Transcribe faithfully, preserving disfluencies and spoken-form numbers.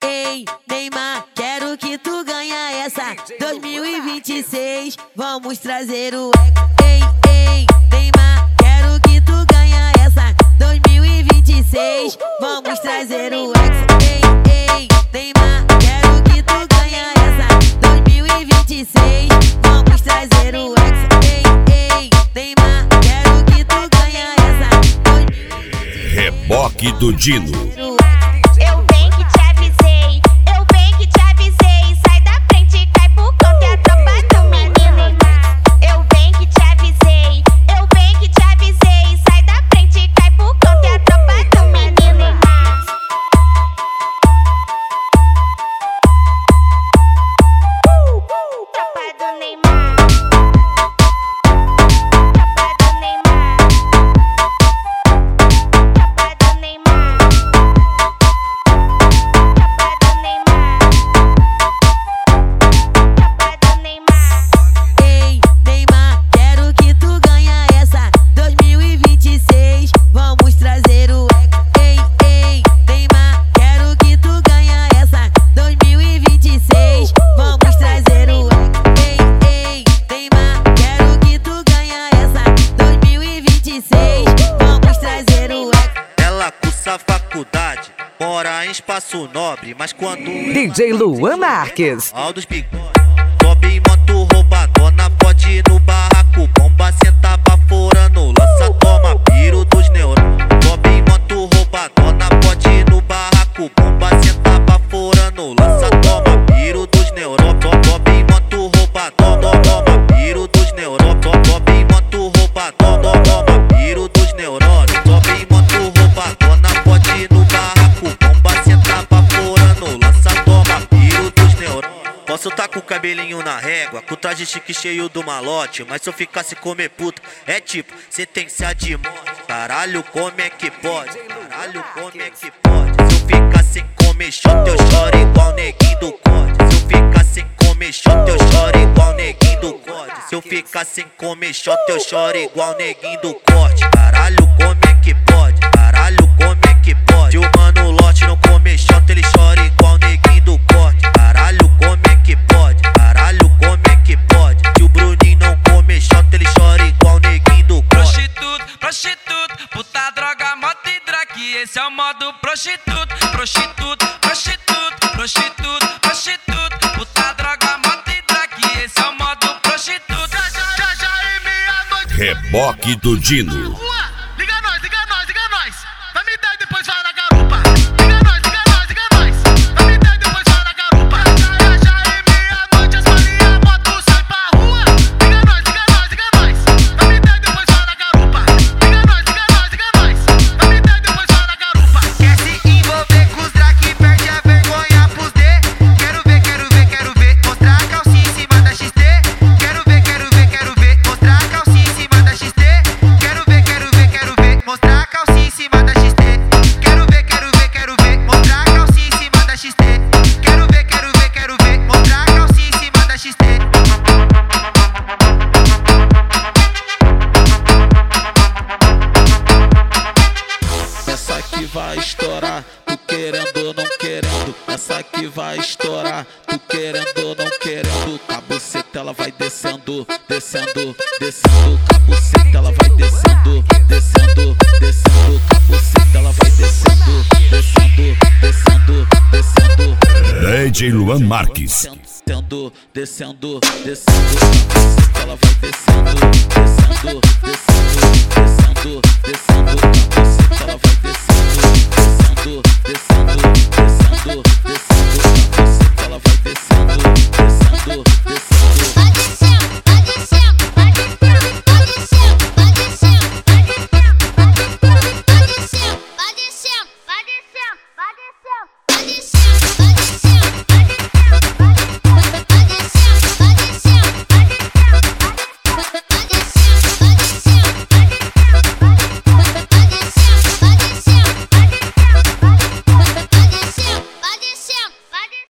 ei, Neymar, quero que tu ganha essa. dois mil e vinte e seis, vamos trazer o Hexa. Ei, ei, Neymar, quero que tu ganha essa. dois mil e vinte e seis, vamos trazer o Hexa. Ei, ei, Neymar, quero que tu ganha essa. dois mil e vinte e seis, vamos trazer o Hexa. Ei, ei, Neymar, quero que tu ganha essa. Reboque do Dino. Eu bem que te avisei, eu bem que te avisei. Sai da frente, cai pro canto, é a tropa do menino Neymar. Eu bem que te avisei, eu bem que te avisei. Sai da frente, cai pro canto, é a tropa do menino Neymar. Uh, uh, tropa do Neymar. Tropa do Neymar. Tropa do Neymar. Ei, Neymar, quero que tu ganha essa. dois mil e vinte e seis, vamos trazer o Hexa. Ei, ei, Neymar, quero que tu ganha essa. dois mil e vinte e seis, vamos trazer o Hexa. Ei, ei, Neymar, quero que tu ganha essa. dois mil e vinte e seis, vamos trazer o Hexa. Ela cursa faculdade, mora em Espaço Nobre, mas quando D J Luan Marques. Aldos bigode, sobe em moto roubadona, pode ir no barraco, bomba, senta baforando, lança, toma, piro dos neurônios. Sobe em moto roubadona, pode ir no barraco, bomba, senta baforando, lança, toma, piro dos neurônios. Sobe em moto roubadona, toma, piro dos neurônios. Sobe em moto roubadona, toma, piro dos neurônios. Sobe em moto roubadona, pode ir no barraco, bomba, senta baforando, lança, toma, piro dos neurônios. Posso tá com o cabelinho na régua, com o traje chique cheio do malote, mas se eu ficasse comer puta, é tipo sentença de morte. Caralho, como é que pode? Caralho, como é que pode? Se eu ficar sem comer shot, eu choro igual neguinho do code. Se eu ficar sem comer shot, eu choro igual neguinho do code. Se eu ficar sem comer shot, eu choro igual neguinho do corte. Caralho, como é que pode? Caralho, como é que pode? Se o mano lote não comer shot, ele chora igual neguinho do corte. Caralho, como é que pode? Caralho, como é que pode? Se o Bruninho não comer shot, ele chora igual neguinho do corte. Prostituto, prostituto, puta, droga, moto e drag. Esse é o modo prostituto, prostituto, prostituto, prostituto, prostituto, puta, droga, moto e drag. Esse é o modo prostituto. Já, já, já, já, e meia-noite. Reboque do Dino. Rua, liga nós, liga nós, liga nós. Vai me dar e depois vai na garupa. Liga nós, liga nós, liga nós. Vai me dar e depois vai na garupa. Já, já, já, e meia-noite as maninhas botam sai pra rua. Liga nós, liga nós, liga nós. Vai me dar e depois vai na garupa. Liga nós, liga nós, liga nós. Vai me dar e depois vai na garupa. Quer se envolver com os drag, perde a vergonha pros D. Quero ver, quero ver, quero ver. Mostrar a calcinha em cima da X T. Quero ver, quero ver, quero ver. Mostrar a calcinha em cima da X T. Quero ver, quero ver, quero ver. Mostrar a calcinha em cima da X T. Quero ver, quero ver, quero ver. Mostrar a calcinha em cima da X T. Quero ver, quero ver, quero ver. Mostrar a calcinha em cima da X T. Essa aqui vai estourar, tu querendo ou não querendo. Essa aqui vai estourar, tu querendo ou não querendo. Cabuceta ela vai descendo, descendo, descendo. Cabuceta ela vai descendo, descendo, descendo. Cabuceta ela vai descendo, descendo, descendo, descendo. D J Luan Marques. Descendo, descendo, descendo. Cabuceta ela vai descendo, descendo, descendo, descendo, descendo.